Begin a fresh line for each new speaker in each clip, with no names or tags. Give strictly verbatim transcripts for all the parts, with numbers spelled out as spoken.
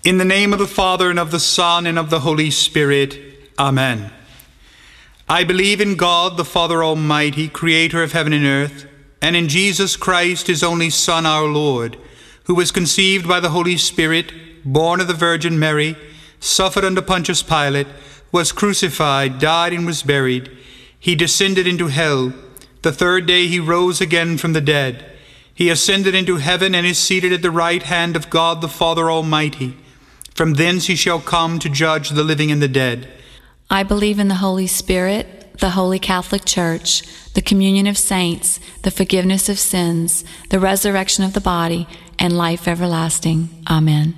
In the name of the Father, and of the Son, and of the Holy Spirit. Amen. I believe in God, the Father Almighty, creator of heaven and earth, and in Jesus Christ, his only Son, our Lord, who was conceived by the Holy Spirit, born of the Virgin Mary, suffered under Pontius Pilate, was crucified, died, and was buried. He descended into hell. The third day he rose again from the dead. He ascended into heaven and is seated at the right hand of God the Father Almighty. From thence he shall come to judge the living and the dead.
I believe in the Holy Spirit, the Holy Catholic Church, the communion of saints, the forgiveness of sins, the resurrection of the body, and life everlasting. Amen.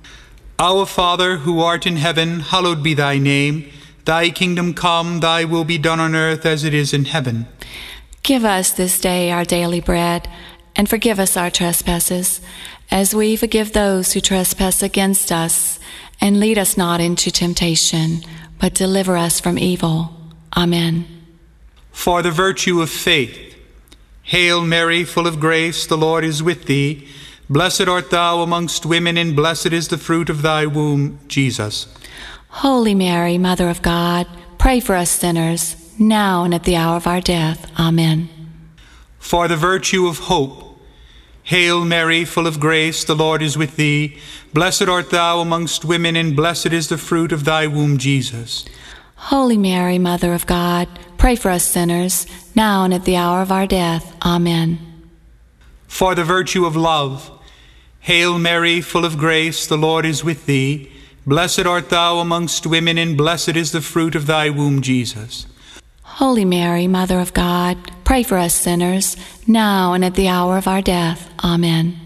Our Father, who art in heaven, hallowed be thy name. Thy kingdom come, thy will be done on earth as it is in heaven.
Give us this day our daily bread, and forgive us our trespasses, as we forgive those who trespass against us. And lead us not into temptation, but deliver us from evil. Amen.
For the virtue of faith. Hail Mary, full of grace, the Lord is with thee. Blessed art thou amongst women, and blessed is the fruit of thy womb, Jesus.
Holy Mary, Mother of God, pray for us sinners, now and at the hour of our death. Amen.
For the virtue of hope. Hail Mary, full of grace, the Lord is with thee. Blessed art thou amongst women, and blessed is the fruit of thy womb, Jesus.
Holy Mary, Mother of God, pray for us sinners, now and at the hour of our death. Amen.
For the virtue of love. Hail Mary, full of grace, the Lord is with thee. Blessed art thou amongst women, and blessed is the fruit of thy womb, Jesus.
Holy Mary, Mother of God, pray for us sinners, now and at the hour of our death. Amen.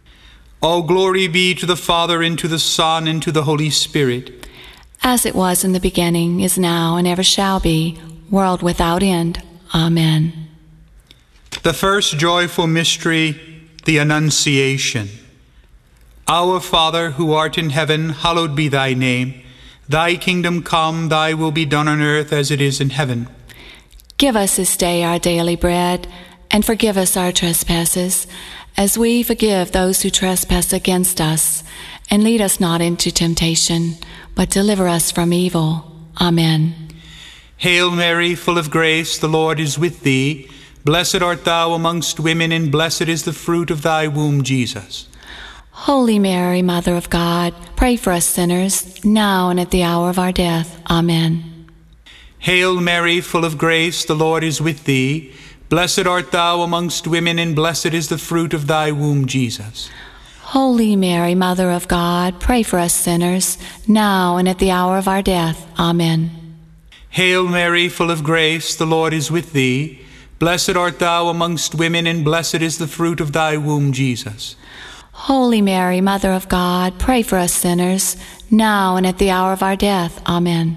All glory be to the Father, and to the Son, and to the Holy Spirit.
As it was in the beginning, is now, and ever shall be, world without end. Amen.
The first joyful mystery, the Annunciation. Our Father, who art in heaven, hallowed be thy name. Thy kingdom come, thy will be done on earth as it is in heaven.
Give us this day our daily bread, and forgive us our trespasses, as we forgive those who trespass against us. And lead us not into temptation, but deliver us from evil. Amen.
Hail Mary, full of grace, the Lord is with thee. Blessed art thou amongst women, and blessed is the fruit of thy womb, Jesus.
Holy Mary, Mother of God, pray for us sinners, now and at the hour of our death. Amen.
Hail Mary, full of grace, the Lord is with thee. Blessed art thou amongst women, and blessed is the fruit of thy womb, Jesus.
Holy Mary, Mother of God, pray for us sinners, now and at the hour of our death. Amen.
Hail Mary, full of grace, the Lord is with thee. Blessed art thou amongst women, and blessed is the fruit of thy womb, Jesus.
Holy Mary, Mother of God, pray for us sinners, now and at the hour of our death. Amen.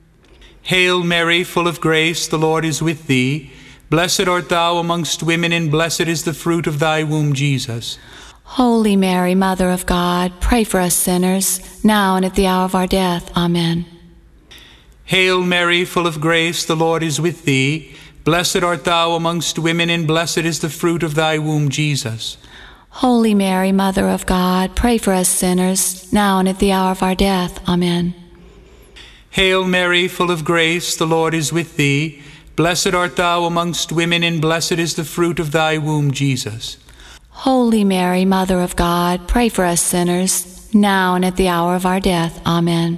Hail Mary, full of grace, the Lord is with thee. Blessed art thou amongst women, and blessed is the fruit of thy womb, Jesus.
Holy Mary, Mother of God, pray for us sinners, now and at the hour of our death. Amen.
Hail Mary, full of grace, the Lord is with thee. Blessed art thou amongst women, and blessed is the fruit of thy womb, Jesus.
Holy Mary, Mother of God, pray for us sinners, now and at the hour of our death. Amen.
Hail Mary, full of grace, the Lord is with thee. Blessed art thou amongst women, and blessed is the fruit of thy womb, Jesus.
Holy Mary, Mother of God, pray for us sinners, now and at the hour of our death. Amen.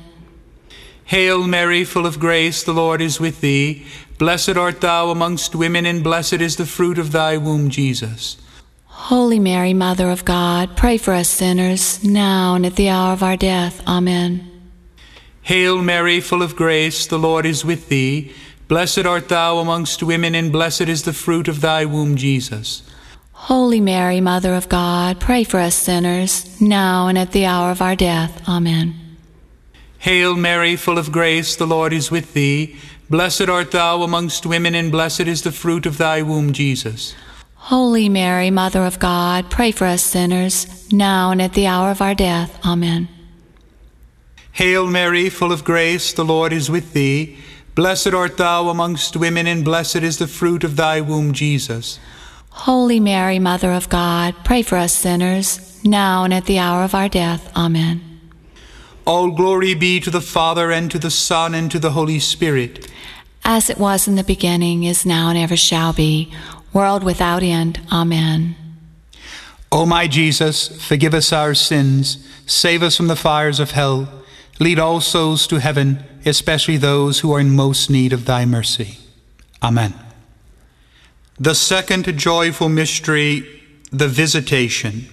Hail Mary, full of grace, the Lord is with thee. Blessed art thou amongst women, and blessed is the fruit of thy womb, Jesus.
Holy Mary, Mother of God, pray for us sinners, now and at the hour of our death. Amen.
Hail Mary, full of grace, the Lord is with thee. Blessed art thou amongst women, and blessed is the fruit of thy womb, Jesus.
Holy Mary, Mother of God, pray for us sinners, now and at the hour of our death. Amen.
Hail Mary, full of grace, the Lord is with thee. Blessed art thou amongst women, and blessed is the fruit of thy womb, Jesus.
Holy Mary, Mother of God, pray for us sinners, now and at the hour of our death. Amen.
Hail Mary, full of grace, the Lord is with thee. Blessed art thou amongst women, and blessed is the fruit of thy womb, Jesus.
Holy Mary, Mother of God, pray for us sinners, now and at the hour of our death. Amen.
All glory be to the Father, and to the Son, and to the Holy Spirit.
As it was in the beginning, is now, and ever shall be, world without end. Amen.
O my Jesus, forgive us our sins, save us from the fires of hell, lead all souls to heaven, especially those who are in most need of thy mercy. Amen. The second joyful mystery, the Visitation.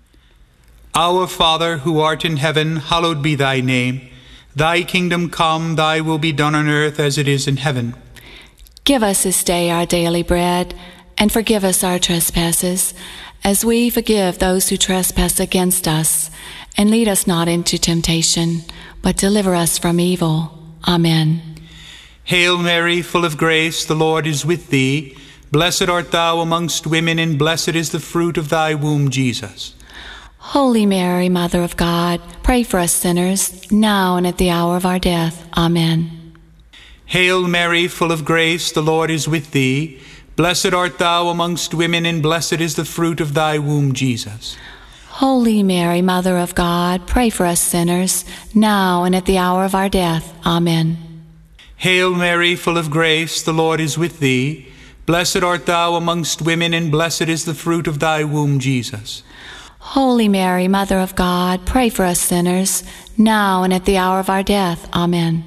Our Father, who art in heaven, hallowed be thy name. Thy kingdom come, thy will be done on earth as it is in heaven.
Give us this day our daily bread, and forgive us our trespasses, as we forgive those who trespass against us. And lead us not into temptation, but deliver us from evil. Amen.
Hail Mary, full of grace, the Lord is with thee. Blessed art thou amongst women, and blessed is the fruit of thy womb, Jesus.
Holy Mary, Mother of God, pray for us sinners, now and at the hour of our death. Amen.
Hail Mary, full of grace, the Lord is with thee. Blessed art thou amongst women, and blessed is the fruit of thy womb, Jesus.
Holy Mary, Mother of God, pray for us sinners, now and at the hour of our death. Amen.
Hail Mary, full of grace, the Lord is with thee. Blessed art thou amongst women, and blessed is the fruit of thy womb, Jesus.
Holy Mary, Mother of God, pray for us sinners, now and at the hour of our death. Amen.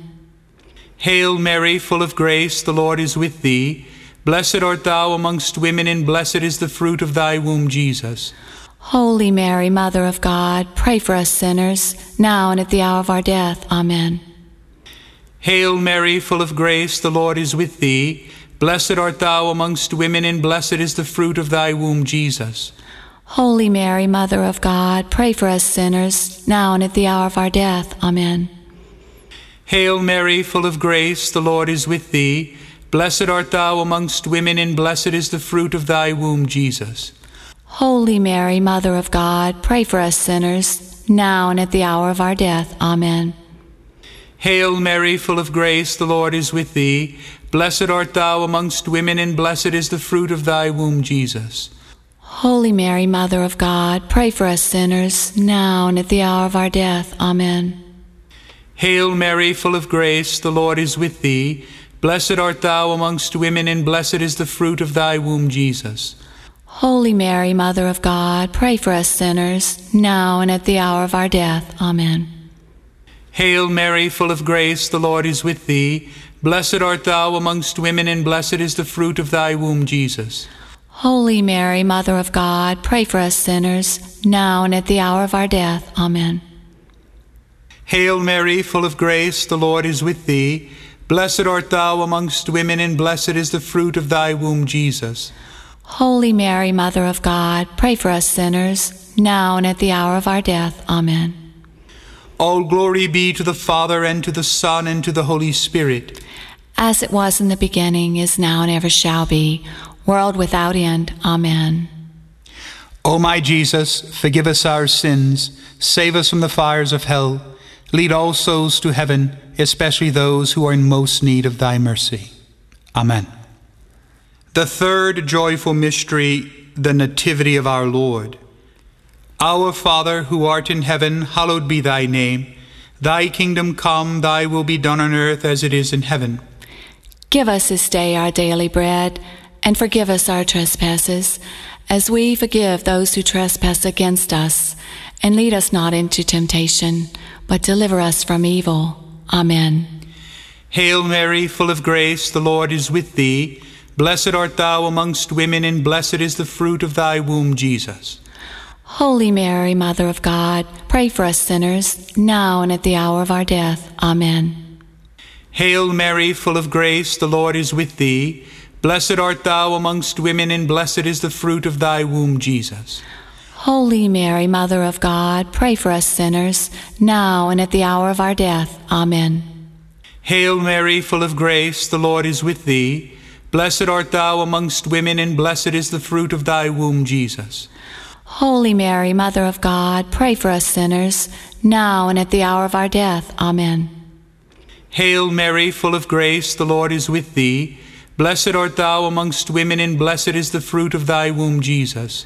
Hail Mary, full of grace, the Lord is with thee. Blessed art thou amongst women, and blessed is the fruit of thy womb, Jesus.
Holy Mary, Mother of God, pray for us sinners, now and at the hour of our death. Amen.
Hail Mary, full of grace, the Lord is with thee. Blessed art thou amongst women, and blessed is the fruit of thy womb, Jesus.
Holy Mary, Mother of God, pray for us sinners, now and at the hour of our death. Amen.
Hail Mary, full of grace, the Lord is with thee. Blessed art thou amongst women, and blessed is the fruit of thy womb, Jesus.
Holy Mary, Mother of God, pray for us sinners, now and at the hour of our death. Amen.
Hail Mary, full of grace, the Lord is with thee. Blessed art thou amongst women, and blessed is the fruit of thy womb, Jesus.
Holy Mary, Mother of God, pray for us sinners, now and at the hour of our death. Amen.
Hail Mary, full of grace, the Lord is with thee. Blessed art thou amongst women, and blessed is the fruit of thy womb, Jesus.
Holy Mary, Mother of God, pray for us sinners, now and at the hour of our death. Amen.
Hail Mary, full of grace, the Lord is with thee. Blessed art thou amongst women, and blessed is the fruit of thy womb, Jesus.
Holy Mary, Mother of God, pray for us sinners, now and at the hour of our death. Amen.
Hail Mary, full of grace, the Lord is with thee. Blessed art thou amongst women, and blessed is the fruit of thy womb, Jesus.
Holy Mary, Mother of God, pray for us sinners, now and at the hour of our death. Amen.
All glory be to the Father, and to the Son, and to the Holy Spirit.
As it was in the beginning, is now, and ever shall be, world without end. Amen.
O my Jesus, forgive us our sins, save us from the fires of hell, lead all souls to heaven, especially those who are in most need of thy mercy. Amen. The third joyful mystery, the Nativity of our Lord. Our Father, who art in heaven, hallowed be thy name. Thy kingdom come, thy will be done on earth as it is in heaven.
Give us this day our daily bread, and forgive us our trespasses, as we forgive those who trespass against us. And lead us not into temptation, but deliver us from evil. Amen.
Hail Mary, full of grace, the Lord is with thee. Blessed art thou amongst women, and blessed is the fruit of thy womb, Jesus.
Holy Mary, Mother of God, pray for us sinners, now and at the hour of our death. Amen.
Hail Mary, full of grace, the Lord is with thee. Blessed art thou amongst women, and blessed is the fruit of thy womb, Jesus.
Holy Mary, Mother of God, pray for us sinners, now and at the hour of our death. Amen.
Hail Mary, full of grace, the Lord is with thee. Blessed art thou amongst women, and blessed is the fruit of thy womb, Jesus.
Holy Mary, Mother of God, pray for us sinners, now and at the hour of our death. Amen.
Hail Mary, full of grace, the Lord is with thee. Blessed art thou amongst women, and blessed is the fruit of thy womb, Jesus.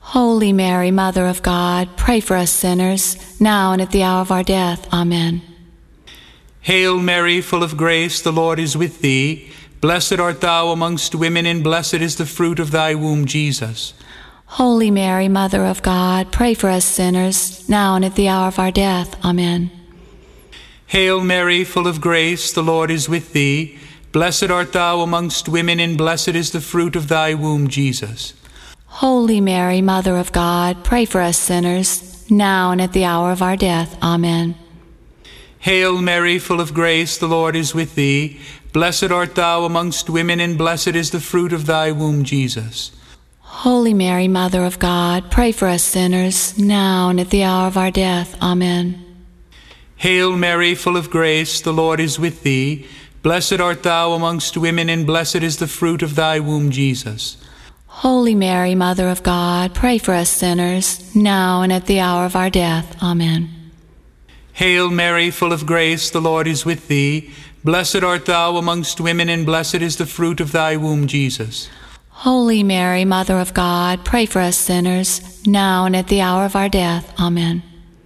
Holy Mary, Mother of God, pray for us sinners, now and at the hour of our death. Amen.
Hail Mary, full of grace, the Lord is with thee. Blessed art thou amongst women, and blessed is the fruit of thy womb, Jesus.
Holy Mary, Mother of God, pray for us sinners, now and at the hour of our death. Amen.
Hail Mary, full of grace, the Lord is with thee. Blessed art thou amongst women, and blessed is the fruit of thy womb, Jesus.
Holy Mary, Mother of God, pray for us sinners, now and at the hour of our death. Amen.
Hail Mary, full of grace, the Lord is with thee. Blessed art thou amongst women, and blessed is the fruit of thy womb, Jesus.
Holy Mary, Mother of God, pray for us sinners, now and at the hour of our death. Amen.
Hail Mary, full of grace, the Lord is with thee. Blessed art thou amongst women, and blessed is the fruit of thy womb, Jesus.
Holy Mary, Mother of God, pray for us sinners, now and at the hour of our death. Amen.
Hail Mary, full of grace, the Lord is with thee. Blessed art thou amongst women, and blessed is the fruit of thy womb, Jesus.
Holy Mary, Mother of God, pray for us sinners, now and at the hour of our death. Amen.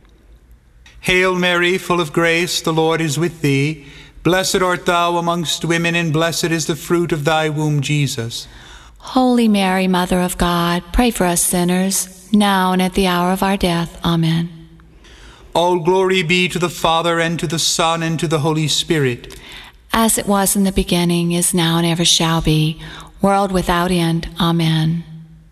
Hail Mary, full of grace, the Lord is with thee. Blessed art thou amongst women, and blessed is the fruit of thy womb, Jesus.
Holy Mary, Mother of God, pray for us sinners, now and at the hour of our death. Amen.
All glory be to the Father, and to the Son, and to the Holy Spirit.
As it was in the beginning, is now, and ever shall be, world without end. Amen.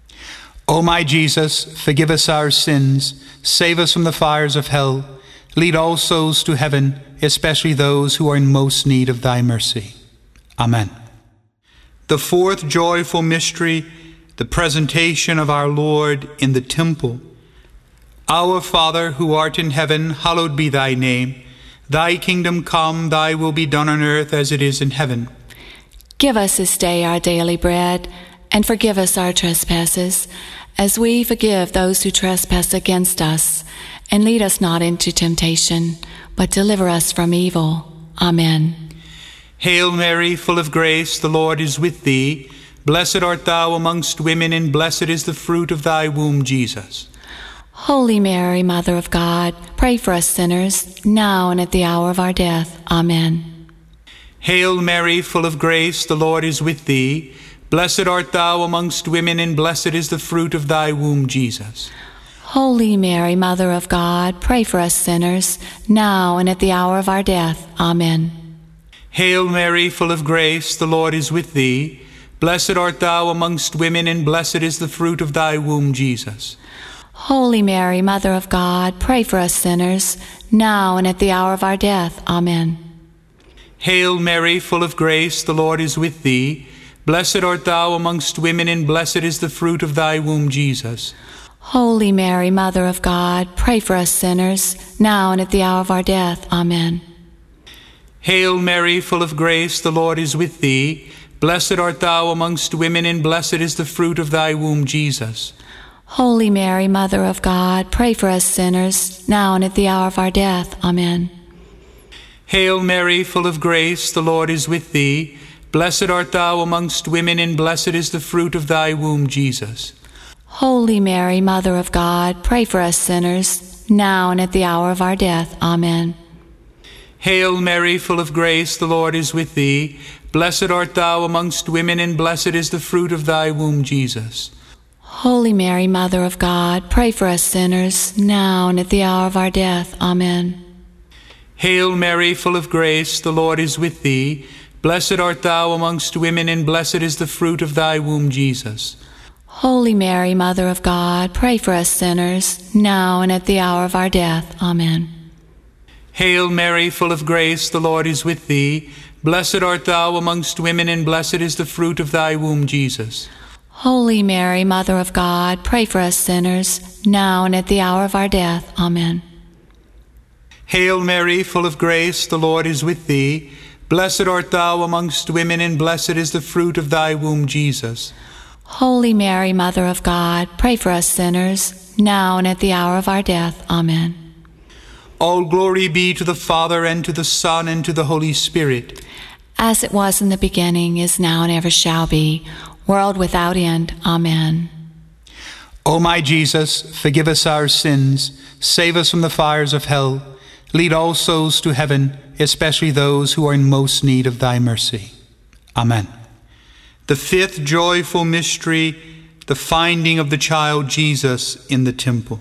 O my Jesus, forgive us our sins, save us from the fires of hell, lead all souls to heaven, especially those who are in most need of thy mercy. Amen. The fourth joyful mystery, the presentation of our Lord in the temple. Our Father, who art in heaven, hallowed be thy name. Thy kingdom come, thy will be done on earth as it is in heaven.
Give us this day our daily bread, and forgive us our trespasses, as we forgive those who trespass against us. And lead us not into temptation, but deliver us from evil. Amen.
Hail Mary, full of grace, the Lord is with thee. Blessed art thou amongst women, and blessed is the fruit of thy womb, Jesus.
Holy Mary, Mother of God, pray for us sinners, now and at the hour of our death. Amen.
Hail Mary, full of grace, the Lord is with thee. Blessed art thou amongst women, and blessed is the fruit of thy womb, Jesus.
Holy Mary, Mother of God, pray for us sinners, now and at the hour of our death. Amen.
Hail Mary, full of grace, the Lord is with thee. Blessed art thou amongst women, and blessed is the fruit of thy womb, Jesus.
Holy Mary, Mother of God, pray for us sinners, now and at the hour of our death. Amen.
Hail Mary, full of grace, the Lord is with thee. Blessed art thou amongst women, and blessed is the fruit of thy womb, Jesus.
Holy Mary, Mother of God, pray for us sinners, now and at the hour of our death. Amen.
Hail Mary, full of grace, the Lord is with thee. Blessed art thou amongst women, and blessed is the fruit of thy womb, Jesus.
Holy Mary, Mother of God, pray for us sinners, now and at the hour of our death. Amen.
Hail Mary, full of grace, the Lord is with thee. Blessed art thou amongst women, and blessed is the fruit of thy womb, Jesus.
Holy Mary, Mother of God, pray for us sinners, now and at the hour of our death. Amen.
Hail Mary, full of grace, the Lord is with thee. Blessed art thou amongst women, and blessed is the fruit of thy womb, Jesus.
Holy Mary, Mother of God, pray for us sinners, now and at the hour of our death. Amen.
Hail Mary, full of grace, the Lord is with thee. Blessed art thou amongst women, and blessed is the fruit of thy womb, Jesus.
Holy Mary, Mother of God, pray for us sinners, now and at the hour of our death. Amen.
Hail Mary, full of grace, the Lord is with thee. Blessed art thou amongst women, and blessed is the fruit of thy womb, Jesus.
Holy Mary, Mother of God, pray for us sinners, now and at the hour of our death. Amen.
Hail Mary, full of grace, the Lord is with thee. Blessed art thou amongst women, and blessed is the fruit of thy womb, Jesus.
Holy Mary, Mother of God, pray for us sinners, now and at the hour of our death. Amen.
All glory be to the Father, and to the Son, and to the Holy Spirit.
As it was in the beginning, is now, and ever shall be, world without end. Amen.
O my Jesus, forgive us our sins, save us from the fires of hell, lead all souls to heaven, especially those who are in most need of thy mercy. Amen. The fifth joyful mystery, the finding of the child Jesus in the temple.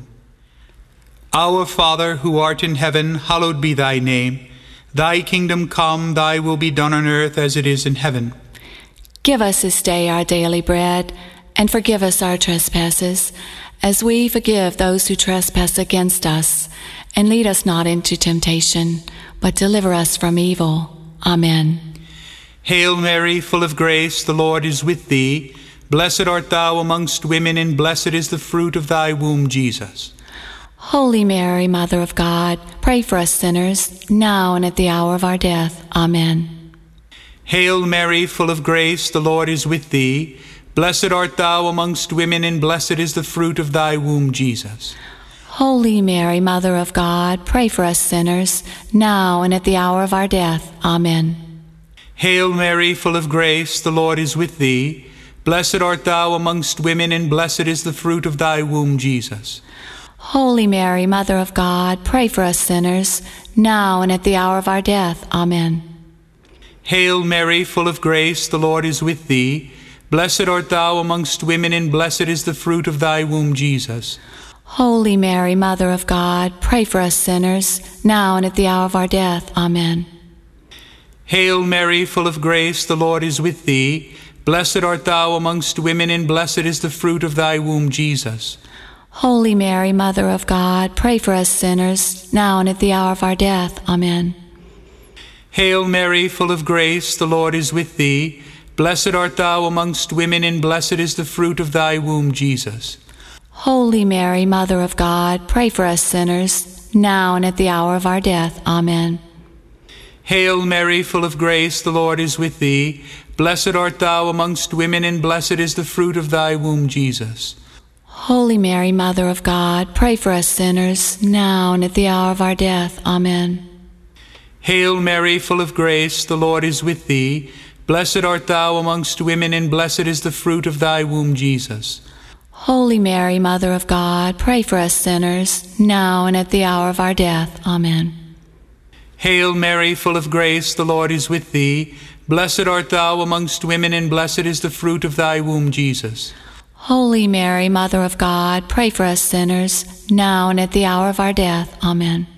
Our Father, who art in heaven, hallowed be thy name. Thy kingdom come, thy will be done on earth as it is in heaven.
Give us this day our daily bread, and forgive us our trespasses, as we forgive those who trespass against us. And lead us not into temptation, but deliver us from evil. Amen.
Hail Mary, full of grace, the Lord is with thee. Blessed art thou amongst women, and blessed is the fruit of thy womb, Jesus.
Holy Mary, Mother of God, pray for us sinners, now and at the hour of our death. Amen.
Hail Mary, full of grace, the Lord is with thee. Blessed art thou amongst women, and blessed is the fruit of thy womb, Jesus.
Holy Mary, Mother of God, pray for us sinners, now and at the hour of our death. Amen.
Hail Mary, full of grace, the Lord is with thee. Blessed art thou amongst women, and blessed is the fruit of thy womb, Jesus.
Holy Mary, Mother of God, pray for us sinners, now and at the hour of our death. Amen.
Hail Mary, full of grace, the Lord is with thee. Blessed art thou amongst women, and blessed is the fruit of thy womb, Jesus.
Holy Mary, Mother of God, pray for us sinners, now and at the hour of our death. Amen.
Hail Mary, full of grace, the Lord is with thee. Blessed art thou amongst women, and blessed is the fruit of thy womb, Jesus.
Holy Mary, Mother of God, pray for us sinners, now and at the hour of our death. Amen.
Hail Mary, full of grace, the Lord is with thee. Blessed art thou amongst women, and blessed is the fruit of thy womb, Jesus.
Holy Mary, Mother of God, pray for us sinners, now and at the hour of our death. Amen.
Hail Mary, full of grace, the Lord is with thee. Blessed art thou amongst women, and blessed is the fruit of thy womb, Jesus.
Holy Mary, Mother of God, pray for us sinners, now and at the hour of our death. Amen.
Hail Mary, full of grace, the Lord is with thee. Blessed art thou amongst women, and blessed is the fruit of thy womb, Jesus.
Holy Mary, Mother of God, pray for us sinners, now and at the hour of our death. Amen.
Hail Mary, full of grace, the Lord is with thee. Blessed art thou amongst women, and blessed is the fruit of thy womb, Jesus.
Holy Mary, Mother of God, pray for us sinners, now and at the hour of our death. Amen.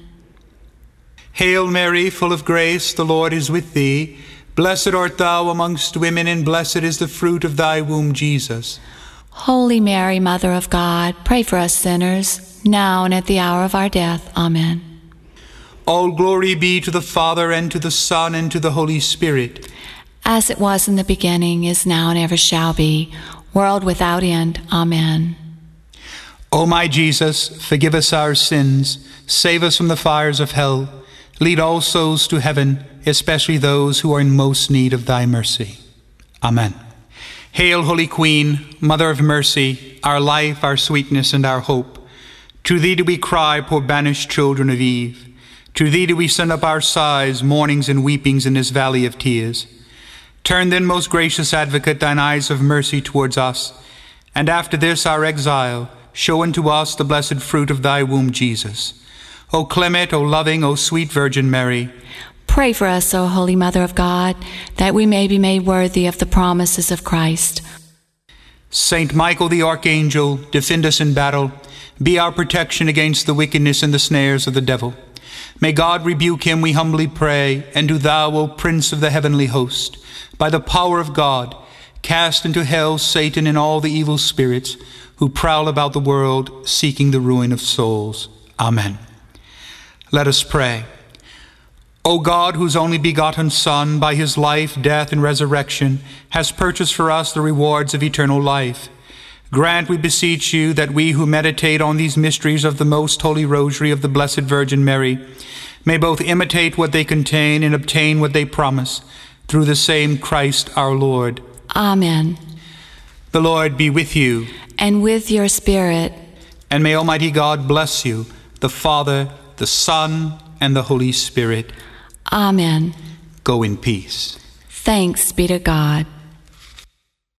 Hail Mary, full of grace, the Lord is with thee. Blessed art thou amongst women, and blessed is the fruit of thy womb, Jesus.
Holy Mary, Mother of God, pray for us sinners, now and at the hour of our death. Amen.
All glory be to the Father, and to the Son, and to the Holy Spirit.
As it was in the beginning, is now, and ever shall be, world without end. Amen.
O my Jesus, forgive us our sins, save us from the fires of hell, lead all souls to heaven, especially those who are in most need of thy mercy. Amen. Hail, Holy Queen, Mother of Mercy, our life, our sweetness, and our hope. To thee do we cry, poor banished children of Eve. To thee do we send up our sighs, mournings, and weepings in this valley of tears. Turn then, most gracious Advocate, thine eyes of mercy towards us, and after this our exile, show unto us the blessed fruit of thy womb, Jesus. O clement, O loving, O sweet Virgin Mary,
pray for us, O Holy Mother of God, that we may be made worthy of the promises of Christ.
Saint Michael the Archangel, defend us in battle. Be our protection against the wickedness and the snares of the devil. May God rebuke him, we humbly pray, and do thou, O Prince of the heavenly host, by the power of God, cast into hell Satan and all the evil spirits who prowl about the world, seeking the ruin of souls. Amen. Let us pray. O God, whose only begotten Son, by his life, death, and resurrection, has purchased for us the rewards of eternal life, grant, we beseech you, that we who meditate on these mysteries of the most holy rosary of the Blessed Virgin Mary may both imitate what they contain and obtain what they promise, through the same Christ our Lord.
Amen.
The Lord be with you.
And with your spirit.
And may Almighty God bless you, the Father, the Son, and the Holy Spirit.
Amen.
Go in peace.
Thanks be to God.